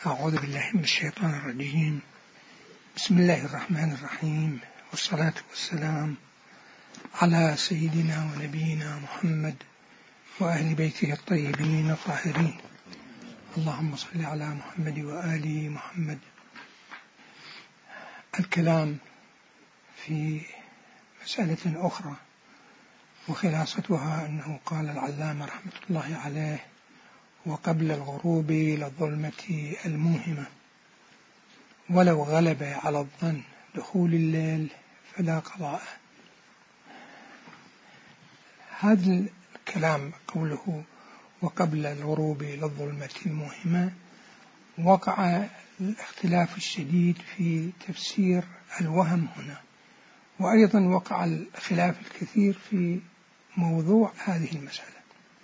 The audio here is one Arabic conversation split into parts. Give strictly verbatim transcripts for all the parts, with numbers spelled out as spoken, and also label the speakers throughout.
Speaker 1: أعوذ بالله من الشيطان الرجيم. بسم الله الرحمن الرحيم، والصلاة والسلام على سيدنا ونبينا محمد وأهل بيته الطيبين الطاهرين. اللهم صل على محمد وآل محمد. الكلام في مسألة أخرى وخلاصتها أنه قال العلامة رحمة الله عليه: وقبل الغروب للظلمة الموهمة، ولو غلب على الظن دخول الليل فلا قضاء. هذا الكلام قوله وقبل الغروب للظلمة الموهمة وقع الاختلاف الشديد في تفسير الوهم هنا، وأيضا وقع الخلاف الكثير في موضوع هذه المسألة،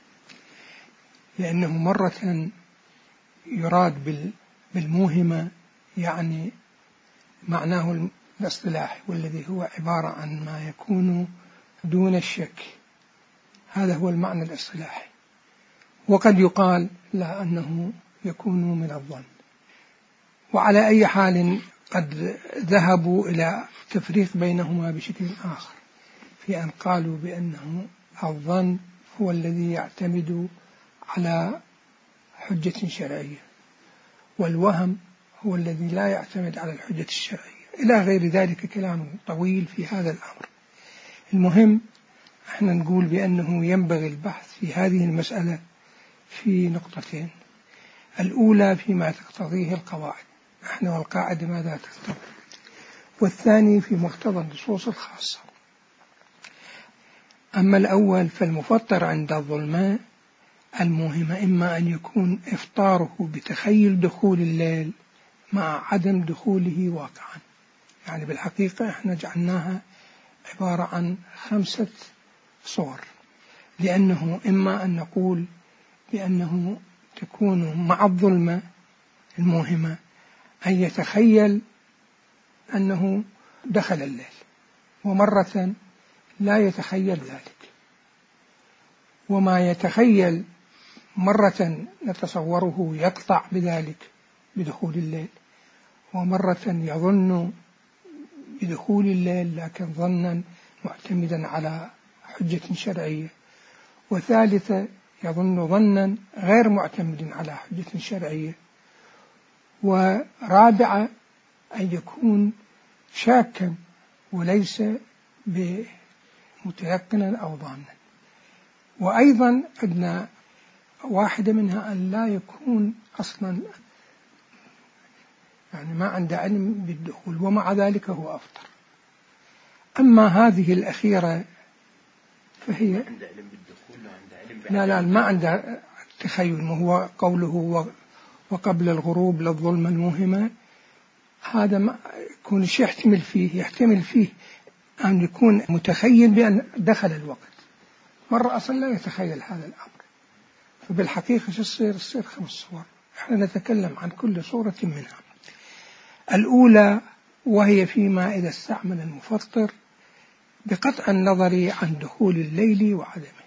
Speaker 1: لأنه مرة يراد بالموهمة يعني معناه الاصطلاحي، والذي هو عبارة عن ما يكون دون الشك، هذا هو المعنى الاصطلاحي. وقد يقال لا أنه يكون من الظن. وعلى أي حال قد ذهبوا إلى تفريق بينهما بشكل آخر، في أن قالوا بأنه الظن هو الذي يعتمد على حجة شرعية، والوهم هو الذي لا يعتمد على الحجة الشرعية، إلى غير ذلك كلام طويل في هذا الأمر. المهم احنا نقول بأنه ينبغي البحث في هذه المسألة في نقطتين: الأولى فيما تقتضيه القواعد، احنا والقاعدة ماذا تقتضي، والثاني في مقتضى النصوص الخاصة. أما الأول فالمفطر عند الظلماء الموهمة إما أن يكون إفطاره بتخيل دخول الليل مع عدم دخوله واقعا، يعني بالحقيقة احنا جعلناها عبارة عن خمسة صور، لأنه إما أن نقول بأنه تكون مع الظلمة الموهمة أن يتخيل أنه دخل الليل، ومرة لا يتخيل ذلك، وما يتخيل مرة نتصوره يقطع بذلك بدخول الليل، ومرة يظن بدخول الليل لكن ظنا معتمدا على حجة شرعية، وثالثة يظن ظنا غير معتمد على حجة شرعية، ورابعة أن يكون شاكا وليس بمتيقنا أو ظانا. وأيضا عندنا واحدة منها أن لا يكون أصلا يعني ما عنده علم بالدخول ومع ذلك هو أفطر. أما هذه الأخيرة فهي
Speaker 2: عنده علم بالدخول وعنده علم
Speaker 1: لا لا ما عنده تخيل، ما هو قوله وقبل الغروب للظلمة الموهمة، هذا ما يكون شيء يحتمل فيه يحتمل فيه أن يكون متخيل بأن دخل الوقت، مرة أصلا لا يتخيل هذا الأمر. فبالحقيقة شو الصير الصير خمس صور، احنا نتكلم عن كل صورة منها. الأولى وهي فيما إذا استعمل المفطر بقطع النظر عن دخول الليل وعدمه.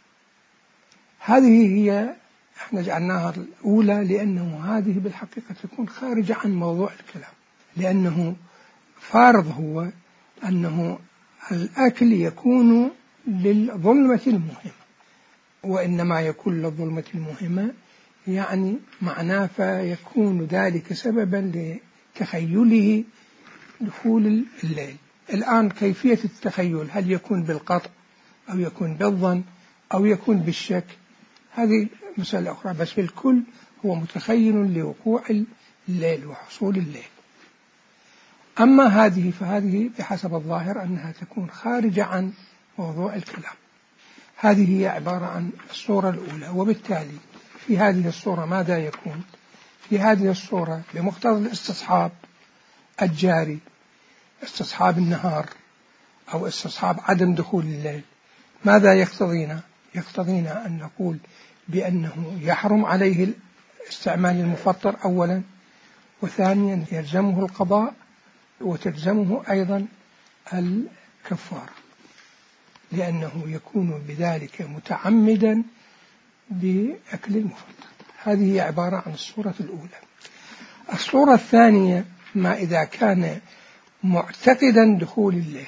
Speaker 1: هذه هي احنا جعلناها الأولى لأنه هذه بالحقيقة تكون خارجة عن موضوع الكلام، لأنه فارض هو أنه الأكل يكون للظلمة الموهمة، وإنما يكون للظلمة الموهمة يعني معناه فيكون ذلك سببا لتخيله دخول الليل. الآن كيفية التخيل هل يكون بالقطع أو يكون بالظن أو يكون بالشك، هذه مسألة أخرى، بس بالكل هو متخيل لوقوع الليل وحصول الليل. أما هذه فهذه بحسب الظاهر أنها تكون خارجة عن موضوع الكلام. هذه هي عبارة عن الصورة الأولى. وبالتالي في هذه الصورة ماذا يكون؟ في هذه الصورة بمقتضى الاستصحاب الجاري، استصحاب النهار أو استصحاب عدم دخول الليل، ماذا يقتضينا؟ يقتضينا أن نقول بأنه يحرم عليه استعمال المفطر أولا، وثانيا يلزمه القضاء، وتلزمه أيضا الكفارة، لأنه يكون بذلك متعمدا بأكل المفطر. هذه عبارة عن الصورة الأولى. الصورة الثانية ما إذا كان معتقدا دخول الليل،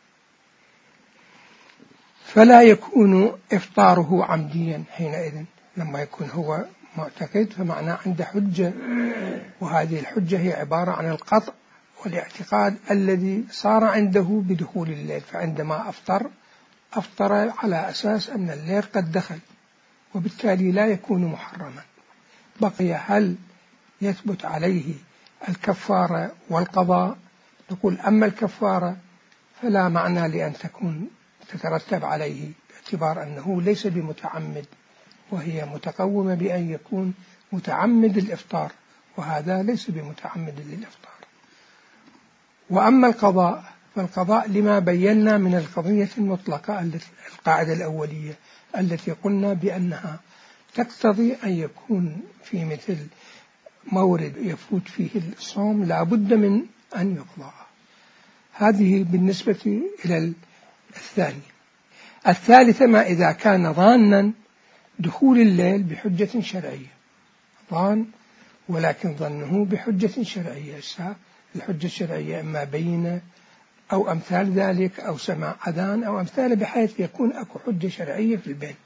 Speaker 1: فلا يكون إفطاره عمديا حينئذ. لما يكون هو معتقد فمعناه عنده حجة، وهذه الحجة هي عبارة عن القطع والاعتقاد الذي صار عنده بدخول الليل، فعندما أفطر أفطر على أساس أن الليل قد دخل، وبالتالي لا يكون محرما. بقي هل يثبت عليه الكفارة والقضاء؟ نقول أما الكفارة فلا معنى لأن تكون تترتب عليه باعتبار أنه ليس بمتعمد، وهي متقومة بأن يكون متعمد الإفطار، وهذا ليس بمتعمد للإفطار. وأما القضاء فالقضاء لما بينا من القضية المطلقة، القاعدة الأولية التي قلنا بأنها تقتضي أن يكون في مثل مورد يفوت فيه الصوم لا بد من أن يقضى. هذه بالنسبة إلى الثاني. الثالثة ما إذا كان ظانا دخول الليل بحجة شرعية، ظان ولكن ظنه بحجة شرعية. الحجة الشرعية إما بينة أو أمثال ذلك أو سماع أذان أو أمثال، بحيث يكون أكو حجة شرعية في البين.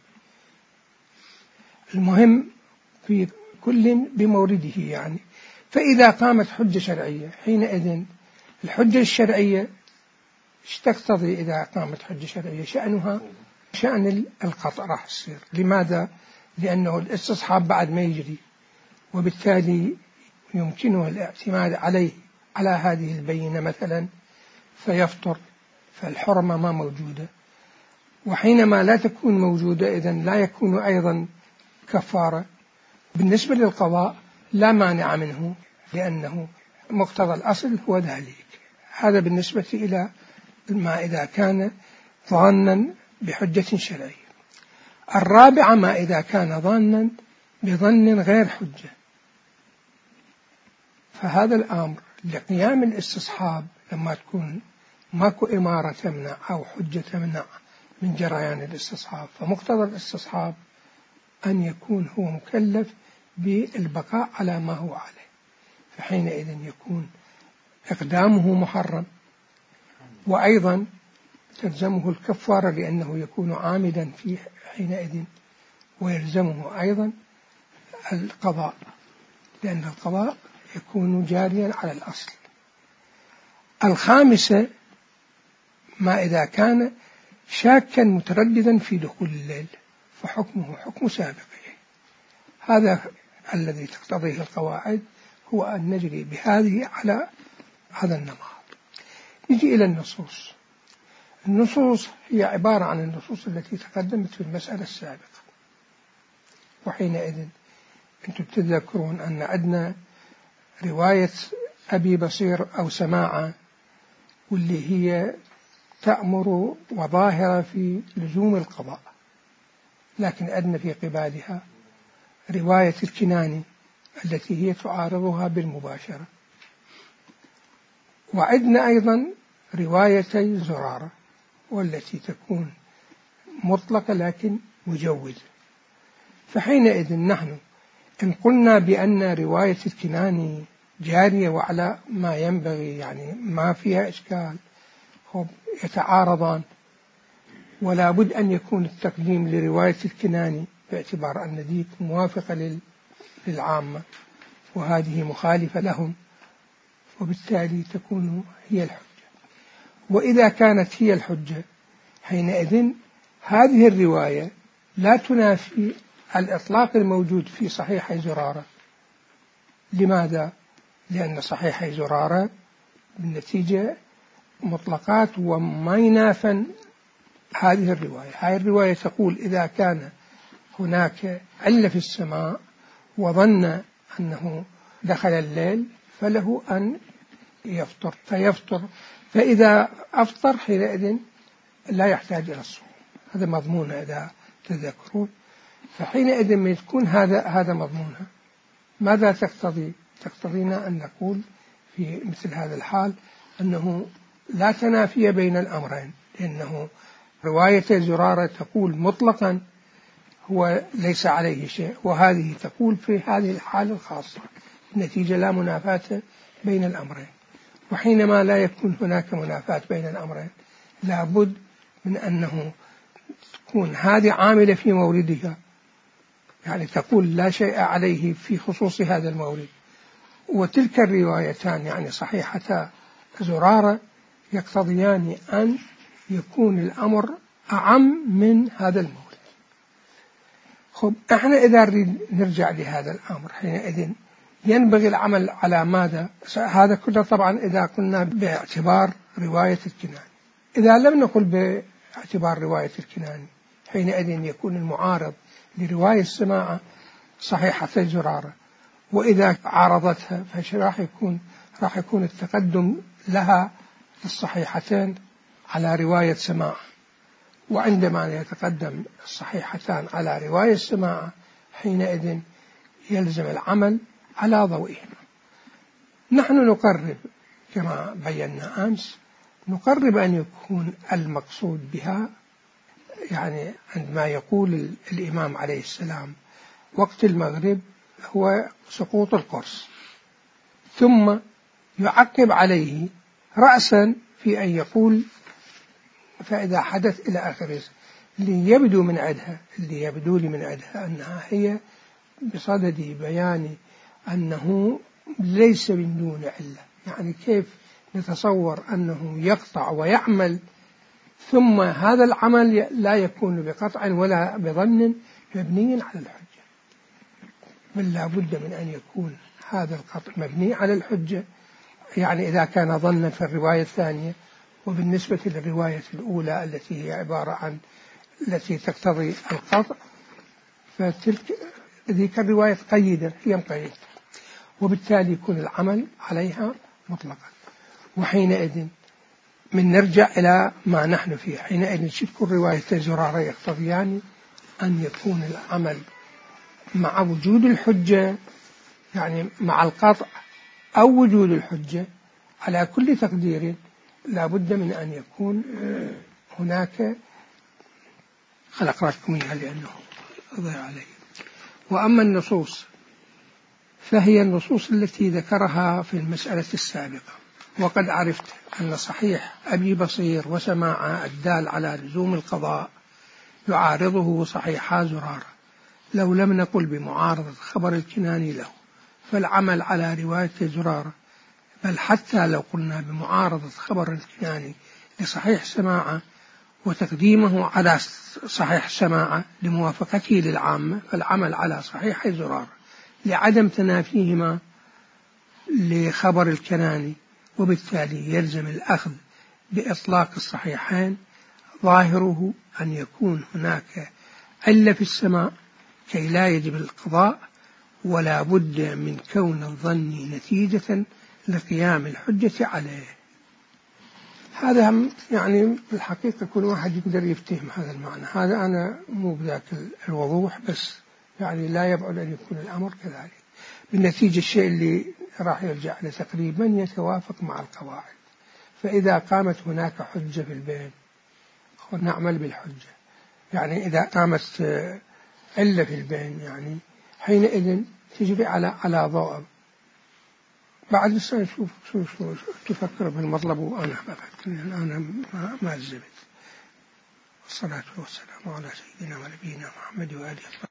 Speaker 1: المهم في كل بمورده يعني. فإذا قامت حجة شرعية حينئذ الحجة الشرعية تقتضي إذا قامت حجة شرعية شأنها شأن القطع راح يصير. لماذا؟ لأنه الاستصحاب بعد ما يجري، وبالتالي يمكنه الاعتماد عليه على هذه البينة مثلا فيفطر، فالحرمة ما موجودة. وحينما لا تكون موجودة إذن لا يكون أيضا كفارة. بالنسبة للقضاء لا مانع منه لأنه مقتضى الأصل هو ذلك. هذا بالنسبة إلى ما إذا كان ظانا بحجة شرعية. الرابعة ما إذا كان ظانا بظن غير حجة، فهذا الأمر لقيام الاستصحاب لما تكون ماكو إمارة تمنع أو حجة تمنع من جريان الاستصحاب، فمقتضى الاستصحاب أن يكون هو مكلف بالبقاء على ما هو عليه، فحينئذ يكون إقدامه محرم، وأيضا تلزمه الكفارة لأنه يكون عامدا في حينئذ، ويلزمه أيضا القضاء لأن القضاء يكون جاريا على الأصل. الخامسة ما إذا كان شاكا مترددا في دخول الليل فحكمه حكم سابقه. هذا الذي تقتضيه القواعد، هو أن نجري بهذه على هذا النمط. نجي إلى النصوص. النصوص هي عبارة عن النصوص التي تقدمت في المسألة السابقة، وحينئذ أنتم تذكرون أن عندنا رواية أبي بصير أو سماعة، واللي هي تأمر وظاهرة في لزوم القضاء، لكن عندنا في قبالها رواية الكناني التي هي تعارضها بالمباشرة، وعندنا أيضا روايتي زرارة والتي تكون مطلقة لكن مجوزة. فحينئذ نحن إن قلنا بأن رواية الكناني جارية وعلى ما ينبغي يعني ما فيها إشكال، هم يتعارضان، ولا بد أن يكون التقديم لرواية الكناني باعتبار أن ديك موافقة للعامة وهذه مخالفة لهم، وبالتالي تكون هي الحجة. وإذا كانت هي الحجة حينئذ هذه الرواية لا تنافي الإطلاق الموجود في صحيح زرارة. لماذا؟ لأن صحيح زرارة بالنتيجة مطلقات وما ينافن هذه الرواية. هذه الرواية تقول إذا كان هناك علة في السماء وظن أنه دخل الليل فله أن يفطر فيفطر، فإذا أفطر حينئذ لا يحتاج إلى الصوم. هذا مضمونها إذا تذكرون. فحينئذ ما تكون هذا هذا مضمونها، ماذا تقتضي؟ تقتضينا أن نقول في مثل هذا الحال أنه لا تنافي بين الأمرين، لأنه رواية زرارة تقول مطلقا هو ليس عليه شيء، وهذه تقول في هذه الحالة الخاصة النتيجة لا منافاة بين الأمرين. وحينما لا يكون هناك منافاة بين الأمرين لابد من أنه تكون هذه عاملة في موردها، يعني تقول لا شيء عليه في خصوص هذا المورد، وتلك الروايتان يعني صحيحتا زرارة يقتضيان أن يكون الأمر أعم من هذا المورد. خب احنا إذا نريد نرجع لهذا الأمر حينئذ ينبغي العمل على ماذا؟ هذا كله طبعا إذا قلنا باعتبار رواية الكناني. إذا لم نقل باعتبار رواية الكناني حينئذ يكون المعارض لرواية السماعة صحيحة زرارة، وإذا عارضتها فراح يكون راح يكون التقدم لها الصحيحتين على رواية سماعة. وعندما يتقدم الصحيحتان على رواية السماعة حينئذ يلزم العمل على ضوئهما. نحن نقرب كما بينا أمس، نقرب أن يكون المقصود بها يعني عندما يقول الإمام عليه السلام وقت المغرب هو سقوط القرص، ثم يعقب عليه رأسا في أن يقول فإذا حدث إلى آخره، اللي يبدو من عدها اللي يبدو لي من عدها أنها هي بصدد بيان أنه ليس من دون علة. يعني كيف نتصور أنه يقطع ويعمل ثم هذا العمل لا يكون بقطع ولا بظن مبني على الحجة، بل لا بد من أن يكون هذا القطع مبني على الحجة. يعني إذا كان ظنا في الرواية الثانية، وبالنسبة للرواية الأولى التي هي عبارة عن التي تقتضي القطع فتلك ذيك الرواية قيدة هي مقيدة، وبالتالي يكون العمل عليها مطلقا. وحينئذ من نرجع إلى ما نحن فيه، حينئذ تكون رواية زرارة يقتضيان أن يكون العمل مع وجود الحجة، يعني مع القطع أو وجود الحجة على كل تقدير لا بد من أن يكون هناك خلق رأسكم إياها لأنه ضيع عليه. وأما النصوص فهي النصوص التي ذكرها في المسألة السابقة، وقد عرفت أن صحيح أبي بصير وسماع الدال على لزوم القضاء يعارضه صحيحا زرارة، لو لم نقل بمعارضة خبر الكناني له فالعمل على رواية زرارة، بل حتى لو قلنا بمعارضة خبر الكناني لصحيح سماعة وتقديمه على صحيح سماعة لموافقته للعامة فالعمل على صحيح زرارة لعدم تنافيهما لخبر الكناني، وبالتالي يلزم الأخذ بإطلاق الصحيحين ظاهره أن يكون هناك علة في السماع كي لا يجب القضاء، ولا بد من كون الظن نتيجة لقيام الحجة عليه. هذا يعني بالحقيقة كل واحد يقدر يفتهم هذا المعنى، هذا أنا مو بذاك الوضوح، بس يعني لا يبعد أن يكون الأمر كذلك. بالنتيجة الشيء اللي راح يرجع لتقريبا يتوافق مع القواعد. فإذا قامت هناك حجة في البين نعمل بالحجة، يعني إذا قامت علة في البين يعني حينئذ تجري على على ضوء. بعد السنة شوف شو شو تفكر بالمطلب وأنا بفكر أنا ما ما زبت. والصلاة والسلام على سيدنا ونبينا محمد وآله.